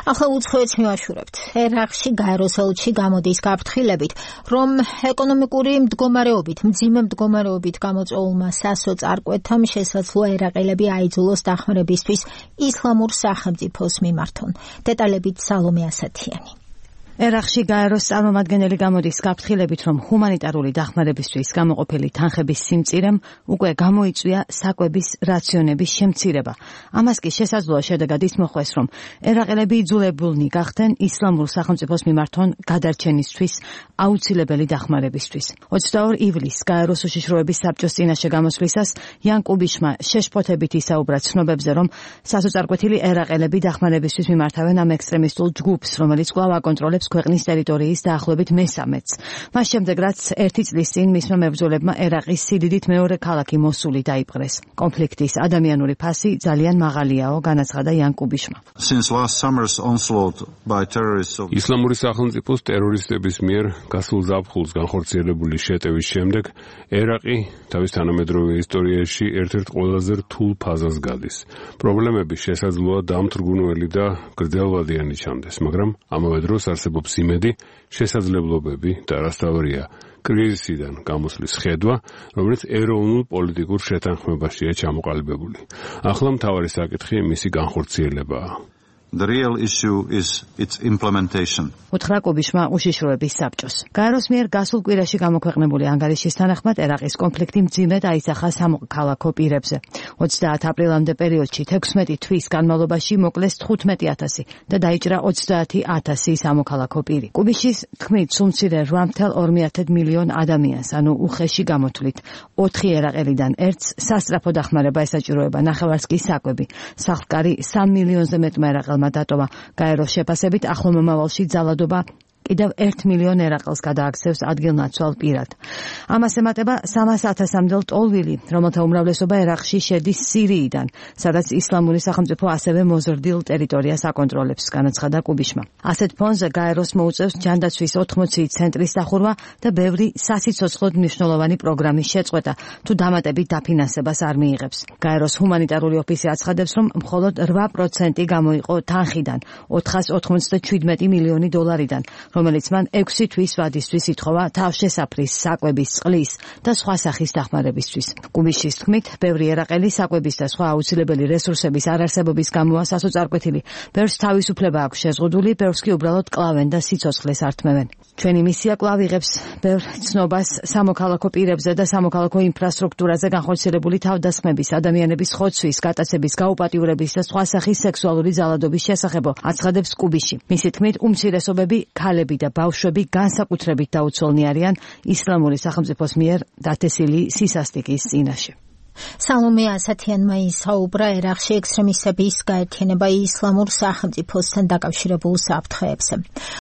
ახლა უცხოეთს მივაშურებთ. ერაყში გაეროს ელჩი გამოდის გაფრთხილებით, რომ ეკონომიკური მდგომარეობით, მძიმე მდგომარეობით გამოწვეულმა სასოწარკვეთამ შესაძლოა ერაყელები აიძულოს დახმარებისთვის ისლამურ სახელმწიფოს მიმართონ. დეტალებით სალომე ასათიანი. ერაყში გაეროს წარმომადგენელი გამოდის გაფრთხილებით, რომ ჰუმანიტარული დახმარებისთვის გამოყოფილი თანხების სიმწირემ უკვე გამოიწვია საკვების რაციონების შემცირება. ამას კი შესაძლოა შედეგად ის მოხვეს, რომ ერაყელები იძულებულნი გახდნენ ისლამურ სახელმწიფოს მიმართონ გადარჩენისთვის აუცილებელი დახმარებისთვის. 22 ივლისს გაეროს უშიშროების საბჭოს წინაშე გამოსვლისას იან კუბიშმა შეშფოთებით ისაუბრა ცნობებზე, რომ სასოწარკვეთილი ერაყელები დახმარებისთვის მიმართავენ ამ ექსტრემისტულ ჯგუფს, რომელიც კვლავ აკონტროლებს ქვეყნის ტერიტორიის დაახლოებით მესამედს. მას შემდეგ, რაც ერთი წლის წინ მისმა მებრძოლებმა ერაყის სიდიდით მეორე ქალაქი მოსული დაიპყრეს. კონფლიქტის ადამიანური ფასი ძალიან მაღალიაო, განაცხადა იან კუბიშმა. ისლამური სახელმწიფოს ტერორისტების მიერ გასულ ზაფხულს განხორციელებული შეტევის შემდეგ ერაყი თავის თანამედროვე ისტორიაში ერთ-ერთ ყველაზე რთულ ფაზას გადის. პრობლემები შესაძლოა დამთრგუნველი და გრძელვადიანი ჩანდეს, მაგრამ ამავე დროს არსებობს იმედი, შესაძლებლობები და რასთავარია კრიზისიდან გამოსვლის ხედვა, რომელიც ეროვნულ პოლიტიკურ შეთანხმებაშია ჩამოყალიბებული. ახლა მთავარი საკითხი მისი განხორციელებაა. The real issue is its implementation. უთხრა კუბიშმა უშიშროების საბჭოს. გაეროს მიერ გასულ კვირაში გამოქვეყნებული ანგარიშის თანახმად ერაყის კონფლიქტი მძიმედ აისახა სამოქალაქო პირებზე. 30 აპრილამდე პერიოდში 16 თვის განმავლობაში მოკლეს 15,000 და დაიჭრა 30,000 სამოქალაქო პირი. კუბიშის თქმით, სულ მცირე 8,2 მილიონ ადამიანს, ანუ უხეში გამოთვლით 4 ერაყელიდან ერთს სასწრაფო დახმარება ესაჭიროება, ნახევარსკის საკვები. სახლკარი 3 მილიონზე მეტმა ერაყელმა დატოვა. გაეროს შეფასებით ახლო მომავალში ძალადობა კიდევ 1 მილიონ ერაყელს გადააქცევს ადგილნაცვალ პირად. ამას ემატება 300,000-მდე ტოლვილი, რომელთა უმრავლესობა ერაყში შედის სირიიდან, სადაც ისლამური სახელმწიფო ასევე მოზრდილ ტერიტორიას აკონტროლებს, განაცხადა კუბიშმა. ასეთ ფონზე გაეროს მოუწევს ჯანდაცვის 80 ცენტრის დახურვა და ბევრი სასიცოცხლოდ მნიშვნელოვანი პროგრამის შეწყვეტა, თუ დამატებით დაფინანსებას არ მიიღებს. გაეროს ჰუმანიტარული ოფისი აცხადებს, რომ მხოლოდ 8% გამოიყო თანხიდან, 497 მილიონი დოლარიდან, რომელიც მან 6 თვის ვადისთვის ითხოვა თავშესაფრის, საკვების, წყლის და სხვა სახის დახმარებისთვის. კუბიშის თქმით, ბევრი ერაყელი საკვების და სხვა აუცილებელი რესურსების არარსებობის გამოა სასოწარკვეთილი. ბევრს თავისუფლება აქვს შეზღუდული, ბევრს კი უბრალოდ კლავენ და სიცოცხლეს ართმევენ. ჩვენი მისია კვლავ იღებს ბევრ ცნობას სამოქალაქო პირებზე და სამოქალაქო ინფრასტრუქტურაზე განხორციელებული თავდასხმების, ადამიანების ხოცვის, გატაცების, გაუპატიურების და სხვა სახის სექსუალური ძალადობის შესახებო, აცხადებს კუბიში. მისი თქმით, უმცირესობები, ქალები და ბავშვები განსაკუთრებით დაუცველნი არიან ისლამური სახელმწიფოს მიერ დათესილი სისასტიკის წინაშე. სალომე ასათიანმა ისაუბრა ერაყში ექსტრემისტების გაერთიანება ისლამურ სახელმწიფოსთან დაკავშირებულ საფრთხეებზე.